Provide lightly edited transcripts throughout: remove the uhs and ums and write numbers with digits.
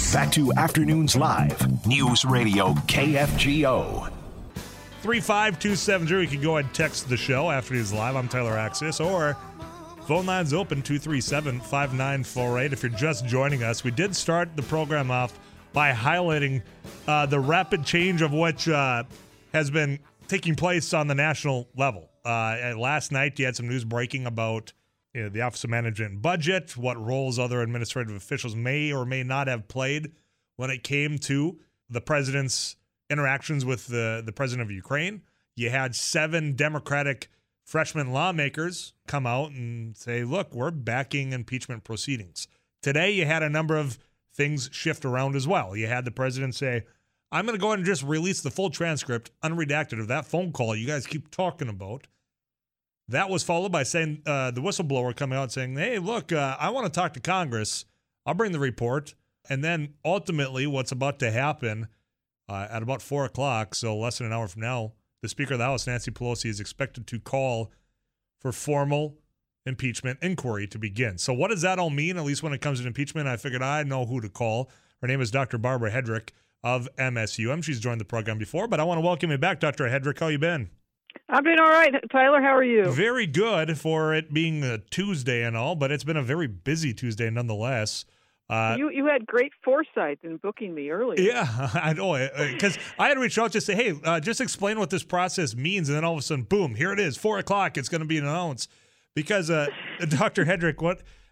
Back to Afternoons Live. News Radio KFGO. 35270. You can go ahead and text the show. Afternoons Live. I'm Tyler Axis. Or phone lines open 237-5948. If you're just joining us, we did start the program off by highlighting the rapid change of which has been taking place on the national level. Last night, you had some news breaking about the Office of Management and Budget, what roles other administrative officials may or may not have played when it came to the president's interactions with the president of Ukraine. You had 7 Democratic freshman lawmakers come out and say, look, we're backing impeachment proceedings. Today, you had a number of things shift around as well. You had the president say, I'm going to go ahead and just release the full transcript, unredacted, of that phone call you guys keep talking about. That was followed by saying the whistleblower coming out saying, hey, look, I want to talk to Congress. I'll bring the report. And then ultimately what's about to happen at about 4 o'clock, so less than an hour from now, the Speaker of the House, Nancy Pelosi, is expected to call for formal impeachment inquiry to begin. So what does that all mean, at least when it comes to impeachment? I figured I know who to call. Her name is Dr. Barbara Hedrick of MSUM. She's joined the program before, but I want to welcome you back, Dr. Hedrick. How you been? I'm doing all right. Tyler, how are you? Very good for it being a Tuesday and all, but it's been a very busy Tuesday nonetheless. You had great foresight in booking me earlier. Yeah, I know. Because I had reached out to say, hey, just explain what this process means. And then all of a sudden, boom, here it is, 4 o'clock. It's going to be announced. Because, Dr. Hedrick,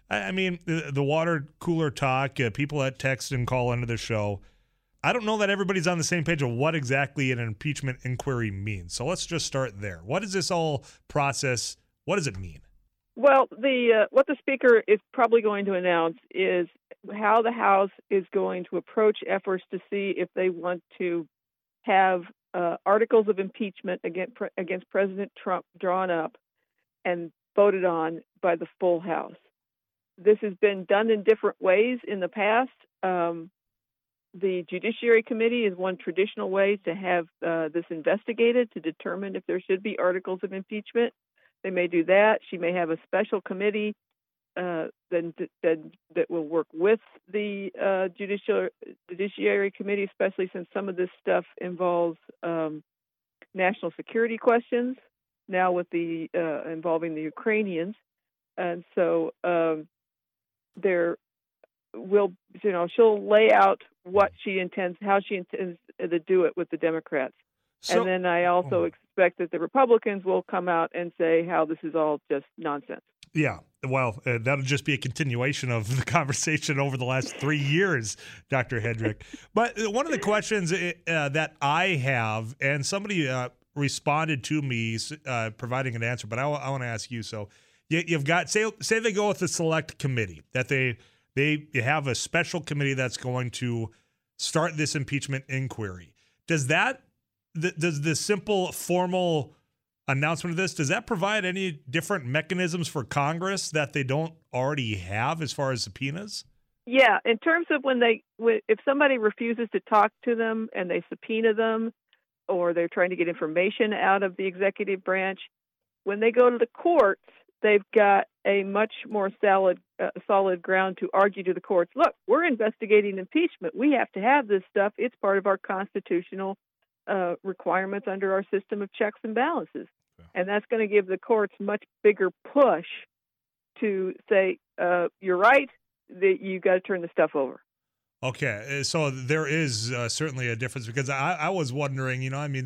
the water cooler talk, people that text and call into the show, I don't know that everybody's on the same page of what exactly an impeachment inquiry means. So let's just start there. What is this whole process? What does it mean? Well, what the Speaker is probably going to announce is how the House is going to approach efforts to see if they want to have articles of impeachment against President Trump drawn up and voted on by the full House. This has been done in different ways in the past. The Judiciary Committee is one traditional way to have this investigated to determine if there should be articles of impeachment. They may do that. She may have a special committee that will work with the Judiciary Committee, especially since some of this stuff involves national security questions now with the involving the Ukrainians, and so she'll lay out what she intends, how she intends to do it with the Democrats. So, and then I also expect that the Republicans will come out and say how this is all just nonsense. Yeah, well, that'll just be a continuation of the conversation over the last 3 years, Dr. Hedrick. But one of the questions that I have, and somebody responded to me providing an answer, but I want to ask you. So you've got, say they go with the select committee, that they have a special committee that's going to start this impeachment inquiry. Does the simple formal announcement of this, does that provide any different mechanisms for Congress that they don't already have as far as subpoenas? Yeah, in terms of if somebody refuses to talk to them and they subpoena them, or they're trying to get information out of the executive branch, when they go to the courts, they've got a much more solid ground to argue to the courts, look, we're investigating impeachment. We have to have this stuff. It's part of our constitutional requirements under our system of checks and balances. Okay. And that's going to give the courts much bigger push to say, you're right, that you got to turn the stuff over. Okay, so there is certainly a difference, because I was wondering,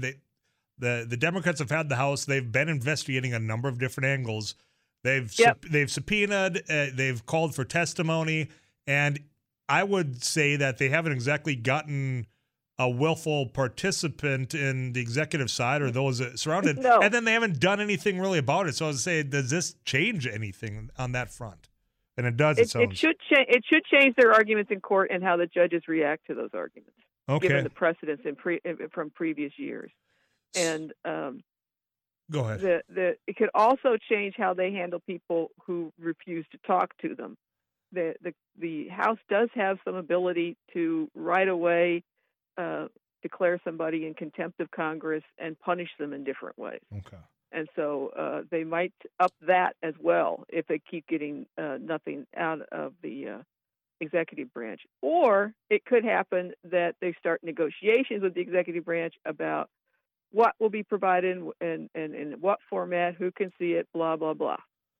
the Democrats have had the House. They've been investigating a number of different angles. They've subpoenaed, they've called for testimony, and I would say that they haven't exactly gotten a willful participant in the executive side or those surrounded, and then they haven't done anything really about it. So I was saying, does this change anything on that front? And it does. It should change their arguments in court and how the judges react to those arguments, given the precedents from previous years. And go ahead. It could also change how they handle people who refuse to talk to them. The House does have some ability to right away declare somebody in contempt of Congress and punish them in different ways. Okay. And so they might up that as well if they keep getting nothing out of the executive branch. Or it could happen that they start negotiations with the executive branch about what will be provided and in what format, who can see it, blah, blah, blah.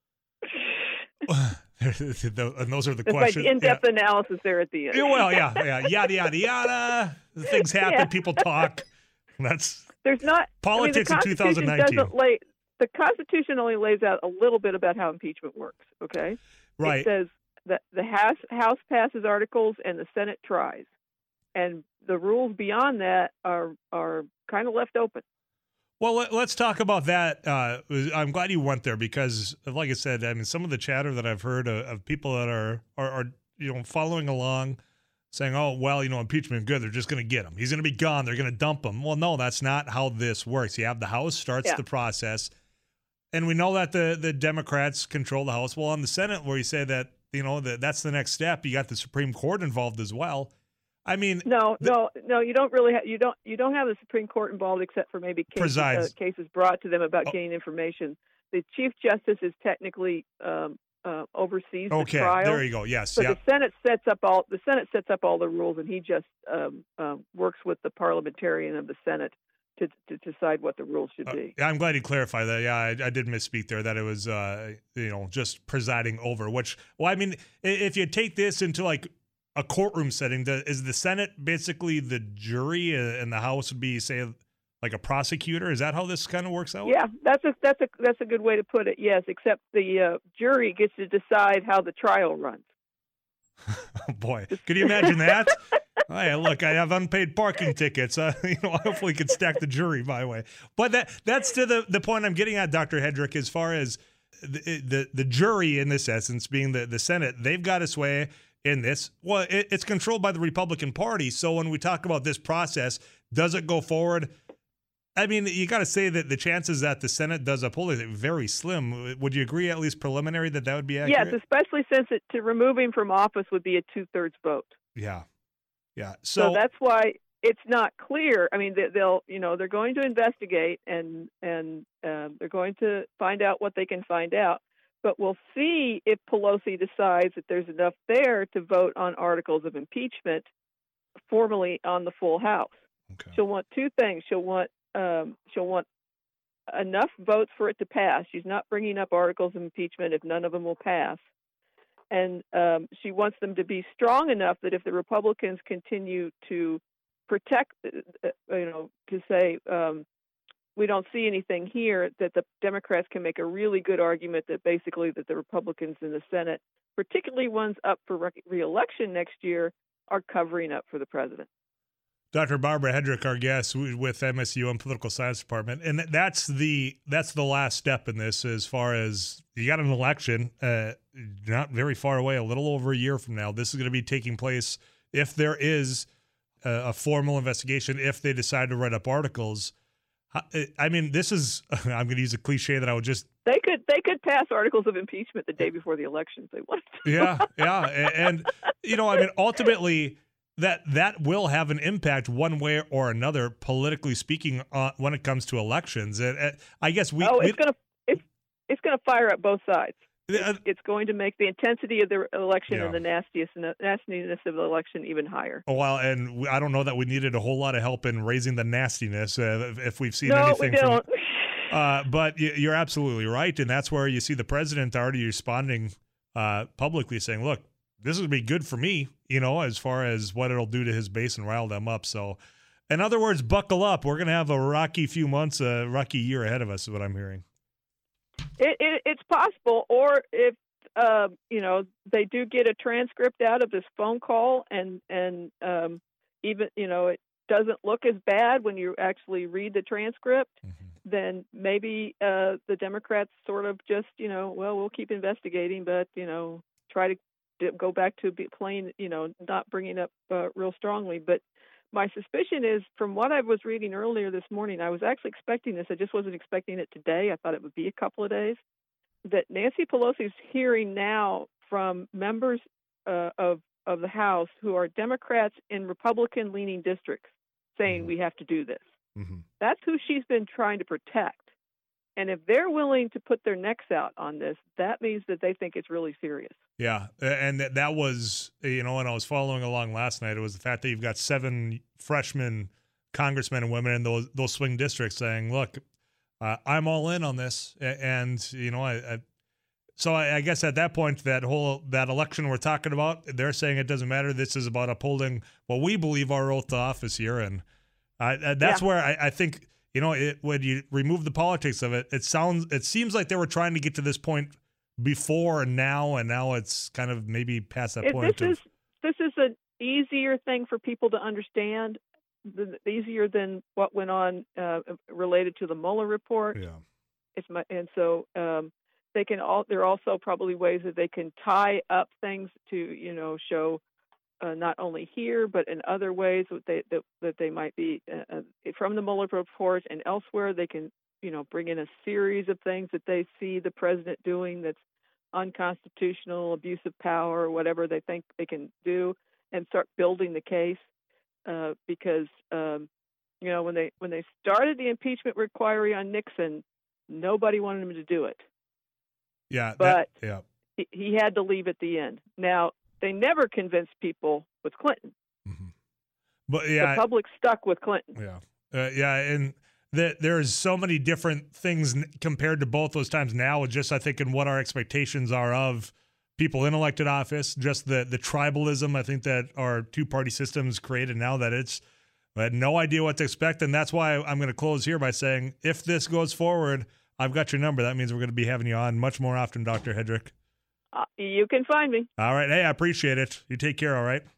And those are the It's questions. like in-depth analysis there at the end. Well, yeah, yada, yada, yada. Things happen, people talk. There's not politics in 2019. The Constitution only lays out a little bit about how impeachment works, okay? Right. It says that the House passes articles and the Senate tries. And the rules beyond that are kind of left open. Well, let's talk about that. I'm glad you went there because, like I said, I mean, some of the chatter that I've heard of people that are following along, saying, "Oh, well, impeachment, good. They're just going to get him. He's going to be gone. They're going to dump him." Well, no, that's not how this works. You have the House starts the process, and we know that the Democrats control the House. Well, on the Senate, where you say that that's the next step, you got the Supreme Court involved as well. I mean, no, you don't really you don't have the Supreme Court involved except for maybe cases brought to them about getting information. The Chief Justice is technically oversees the trial. There you go. Yes, but the Senate sets up all the rules, and he just works with the parliamentarian of the Senate to decide what the rules should be. I'm glad you clarified that. Yeah, I did misspeak there. That it was just presiding over. Which, well, I mean, if you take this into like a courtroom setting, is the Senate basically the jury and the House would be, say, like a prosecutor? Is that how this kind of works out? Yeah, that's a good way to put it. Yes, except the jury gets to decide how the trial runs. Oh boy, could you imagine that? Hey, look, I have unpaid parking tickets. Hopefully, could stack the jury my way. But that's to the point I'm getting at, Dr. Hedrick, as far as the jury in this essence being the Senate. They've got a sway in this. Well, it's controlled by the Republican Party. So when we talk about this process, does it go forward? I mean, you got to say that the chances that the Senate does uphold it are very slim. Would you agree, at least preliminary, that would be accurate? Yes, especially since to remove him from office would be a 2/3 vote. Yeah. So that's why it's not clear. I mean, they're going to investigate and they're going to find out what they can find out. But we'll see if Pelosi decides that there's enough there to vote on articles of impeachment formally on the full House. Okay. She'll want two things. She'll want enough votes for it to pass. She's not bringing up articles of impeachment if none of them will pass. And she wants them to be strong enough that if the Republicans continue to protect, to say, we don't see anything here, that the Democrats can make a really good argument that basically that the Republicans in the Senate, particularly ones up for re-election next year, are covering up for the president. Dr. Barbara Hedrick, our guest with MSU and Political Science Department, and that's the last step in this. As far as you got an election, not very far away, a little over a year from now. This is going to be taking place if there is a formal investigation. If they decide to write up articles, I mean, this is. I'm going to use a cliche that I would just. They could pass articles of impeachment the day before the elections. They want to. Yeah, and I mean, ultimately. That will have an impact one way or another, politically speaking, when it comes to elections. I guess it's going to fire up both sides. It's going to make the intensity of the election and the nastiness of the election even higher. Well, and I don't know that we needed a whole lot of help in raising the nastiness if we've seen anything. No, we don't. But you're absolutely right, and that's where you see the president already responding publicly, saying, "Look, this is going to be good for me, as far as what it'll do to his base and rile them up." So, in other words, buckle up. We're going to have a rocky few months, a rocky year ahead of us, is what I'm hearing. It's possible, or if, they do get a transcript out of this phone call and even, it doesn't look as bad when you actually read the transcript, then maybe the Democrats sort of just, we'll keep investigating, but, try to go back to plain, not bringing up real strongly. But my suspicion is, from what I was reading earlier this morning, I was actually expecting this. I just wasn't expecting it today. I thought it would be a couple of days. That Nancy Pelosi's hearing now from members of the House who are Democrats in Republican-leaning districts saying we have to do this. Mm-hmm. That's who she's been trying to protect. And if they're willing to put their necks out on this, that means that they think it's really serious. Yeah, and that was, when I was following along last night, it was the fact that you've got 7 freshmen congressmen and women in those swing districts saying, look, I'm all in on this. And, so I guess at that point, that election we're talking about, they're saying it doesn't matter. This is about upholding what we believe our oath to office here. And that's where I think, when you remove the politics of it, it seems like they were trying to get to this point before and now it's kind of maybe past that point. This is an easier thing for people to understand, easier than what went on related to the Mueller report. Yeah. There are also probably ways that they can tie up things to show not only here but in other ways that they might be from the Mueller report and elsewhere. They can bring in a series of things that they see the president doing that's unconstitutional, abuse of power, or whatever they think they can do, and start building the case. Because when they started the impeachment inquiry on Nixon, nobody wanted him to do it. Yeah, but he had to leave at the end. Now, they never convinced people with Clinton. Mm-hmm. But the public stuck with Clinton. Yeah, and there's so many different things compared to both those times now. Just I think in what our expectations are of people in elected office, just the tribalism I think that our two-party systems created now, that I had no idea what to expect, and that's why I'm going to close here by saying if this goes forward, I've got your number. That means we're going to be having you on much more often, Dr. Hedrick. You can find me. All right. Hey, I appreciate it. You take care, all right?